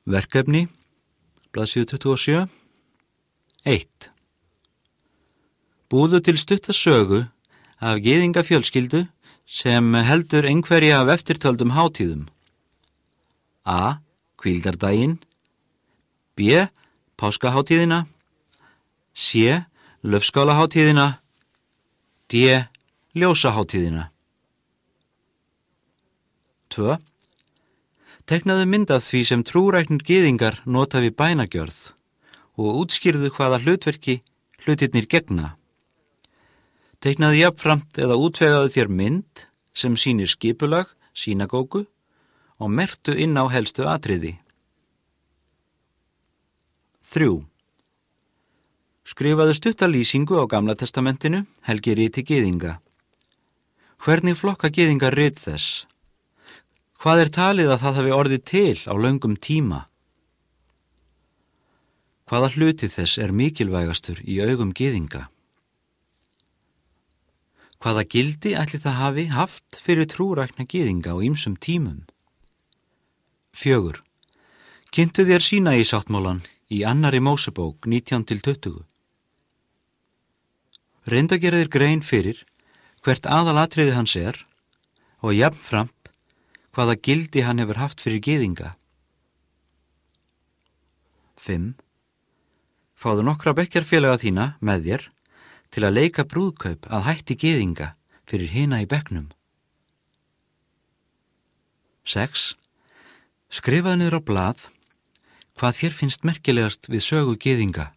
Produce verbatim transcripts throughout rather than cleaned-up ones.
Verkefni, blaðsíðu tuttugu og sjö. eitt. Búðu til stutta sögu af gyðingafjölskyldu sem heldur einhverja af eftirtöldum hátíðum. A. Hvíldardaginn. B. Páskahátíðina. C. Laufskálahátíðina. D. Ljósahátíðina. tvö. Teknaðu mynd af því sem trúræknir gyðingar nota við bænagjörð og útskýrðu hvaða hlutverki hlutirnir gegna. Teknaðu jafnframt eða útvegaðu þér mynd sem sýnir skipulag, sínagógu og merktu inn á helstu atriði. þrjú. Skrifaðu stutta lýsingu á Gamla testamentinu, helgiriti gyðinga. Hvernig flokka gyðingar rit þess? Hvað er talið að það hafi orðið til á löngum tíma? Hvaða hluti þess er mikilvægastur í augum gyðinga? Hvaða gildi ætli það hafi haft fyrir trúrækna gyðinga á ýmsum tímum? fjögur. Kynntu þér Sínaí sáttmálann í annarri Mósebók nítján til tuttugu. Reyndu að gera þér grein fyrir hvert aðalatriði hans er og jafnframt hvaða gildi hann hefur haft fyrir gyðinga. fimm. Fáðu nokkra bekkjarfélaga þína með þér til að leika brúðkaup að hætti gyðinga fyrir hina í bekknum. sex. Skrifaðu niður á blað hvað þér finnst merkilegast við sögu gyðinga.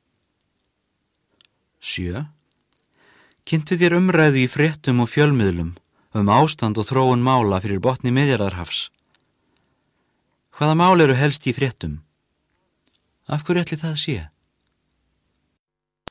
sjö. Kynntu þér umræðu í fréttum og fjölmiðlum um ástand og þróun mála fyrir botni Miðjarðarhafs. Hvaða mál eru helst í fréttum? Af hverju ætli það sé?